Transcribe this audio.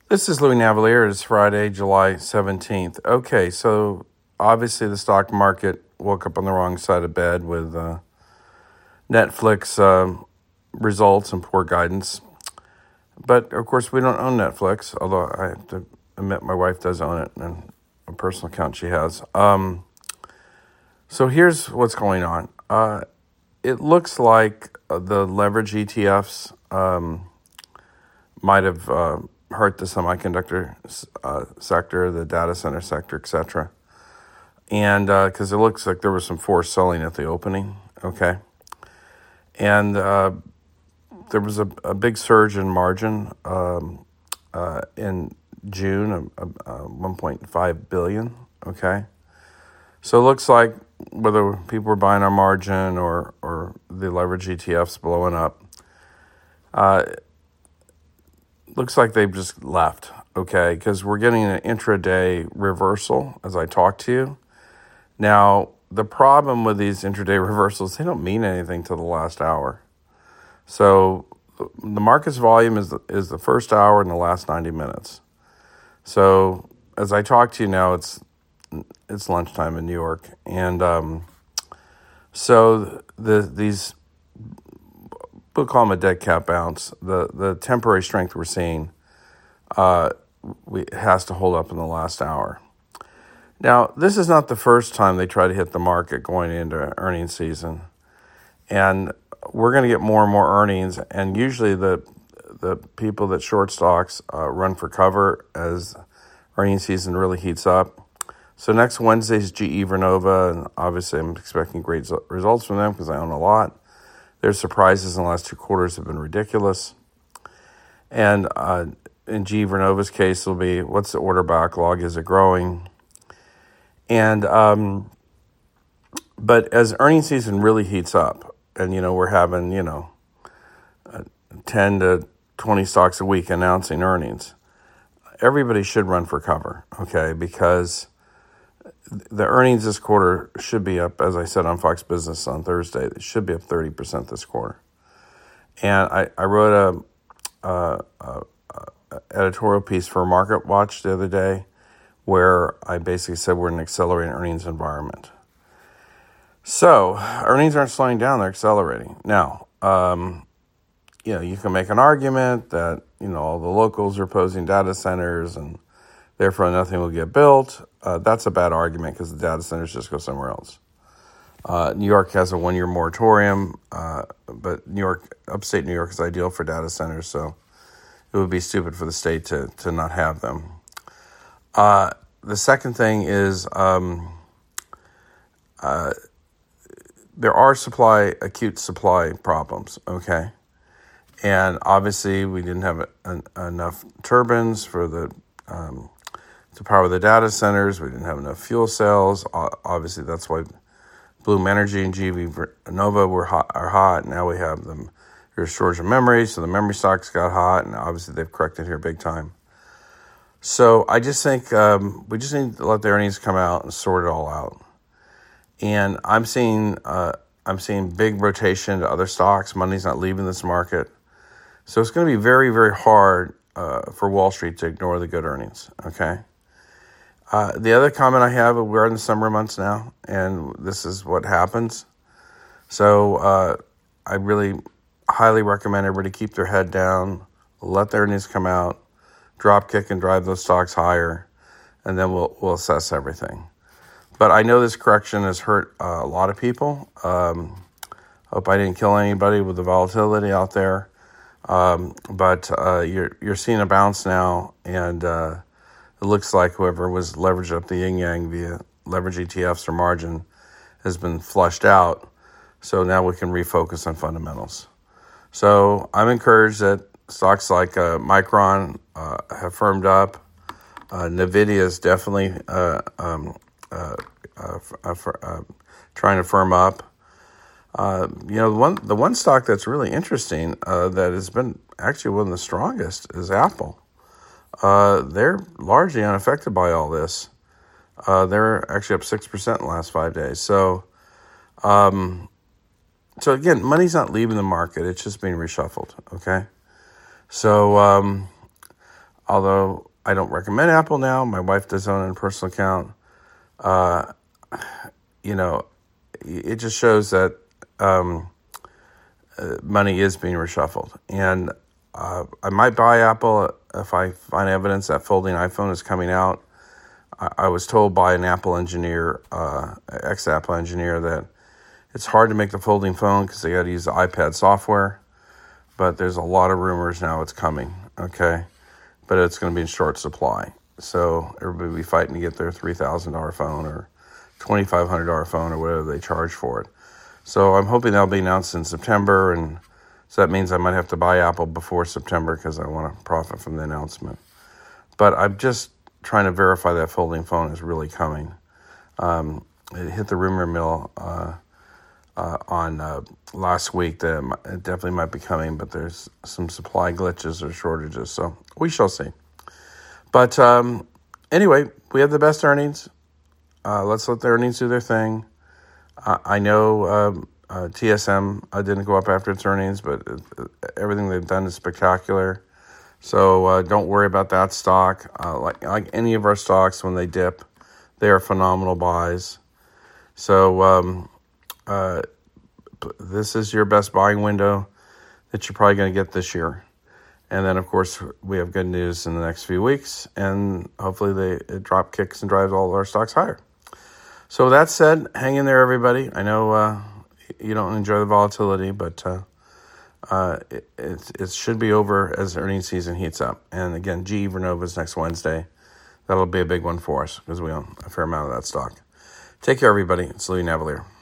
This is Louis Navalier. It's Friday, July 17th. Okay, so obviously the stock market woke up on the wrong side of bed with Netflix results and poor guidance. But, of course, we don't own Netflix, although I have to admit my wife does own it, and a personal account she has. So here's what's going on. It looks like the leverage ETFs might have hurt the semiconductor sector, the data center sector, etc. And because it looks like there was some forced selling at the opening, okay? And there was a big surge in margin in June of 1.5 billion, okay? So it looks like whether people were buying our margin or the leverage ETFs blowing up, looks like they've just left, okay? Because we're getting an intraday reversal as I talk to you. Now, the problem with these intraday reversals, they don't mean anything to the last hour. So the market's volume is the first hour and the last 90 minutes. So as I talk to you now, it's lunchtime in New York. And so these, we'll call them a dead cat bounce. The temporary strength we're seeing has to hold up in the last hour. Now, this is not the first time they try to hit the market going into earnings season. And we're going to get more and more earnings. And usually the people that short stocks run for cover as earnings season really heats up. So next Wednesday's GE Vernova, and obviously I'm expecting great results from them because I own a lot. Their surprises in the last 2 quarters have been ridiculous. And in GE Vernova's case, it'll be, what's the order backlog? Is it growing? And but as earnings season really heats up, and we're having 10 to 20 stocks a week announcing earnings, everybody should run for cover, okay? Because the earnings this quarter should be up, as I said on Fox Business on Thursday, it should be up 30% this quarter. And I wrote a editorial piece for Market Watch the other day where I basically said we're in an accelerating earnings environment. So earnings aren't slowing down, they're accelerating. Now, you can make an argument that, all the locals are opposing data centers and therefore nothing will get built. That's a bad argument because the data centers just go somewhere else. New York has a 1-year moratorium, but upstate New York is ideal for data centers, so it would be stupid for the state to not have them. The second thing is there are acute supply problems, okay? And obviously we didn't have enough turbines for to power the data centers. We didn't have enough fuel cells. Obviously that's why Bloom Energy and GE Vernova are hot. Now we have them. There's shortage of memory, so the memory stocks got hot, and obviously they've corrected here big time. So I just think we just need to let the earnings come out and sort it all out. And I'm seeing big rotation to other stocks. Money's not leaving this market. So it's going to be very, very hard for Wall Street to ignore the good earnings, okay? The other comment I have, we're in the summer months now, and this is what happens. So I really highly recommend everybody keep their head down, let their earnings come out, drop kick and drive those stocks higher, and then we'll assess everything. But I know this correction has hurt a lot of people. Hope I didn't kill anybody with the volatility out there. But you're seeing a bounce now, and it looks like whoever was leveraged up the yin-yang via leverage ETFs or margin has been flushed out. So now we can refocus on fundamentals. So I'm encouraged that stocks like Micron have firmed up. NVIDIA is definitely trying to firm up. The one stock that's really interesting that has been actually one of the strongest is Apple. They're largely unaffected by all this. They're actually up 6% in the last 5 days. So again, money's not leaving the market; it's just being reshuffled. Okay, so although I don't recommend Apple now, my wife does own a personal account. Uh, you know, it just shows that money is being reshuffled. And I might buy Apple if I find evidence that folding iPhone is coming out. I was told by an Apple engineer, ex-Apple engineer, that it's hard to make the folding phone because they got to use the iPad software. But there's a lot of rumors now it's coming, okay? But it's going to be in short supply. So everybody will be fighting to get their $3,000 phone or $2,500 phone or whatever they charge for it. So I'm hoping that'll be announced in September, and so that means I might have to buy Apple before September because I want to profit from the announcement. But I'm just trying to verify that folding phone is really coming. It hit the rumor mill on last week that it definitely might be coming, but there's some supply glitches or shortages, so we shall see. But anyway, we have the best earnings. Let's let the earnings do their thing. I know TSM didn't go up after its earnings, but everything they've done is spectacular. So don't worry about that stock. Like any of our stocks, when they dip, they are phenomenal buys. So this is your best buying window that you're probably going to get this year. And then, of course, we have good news in the next few weeks, and hopefully it drop kicks and drives all our stocks higher. So with that said, hang in there, everybody. I know you don't enjoy the volatility, but it should be over as earnings season heats up. And again, GE Vernova is next Wednesday. That'll be a big one for us because we own a fair amount of that stock. Take care, everybody. It's Louis Navalier.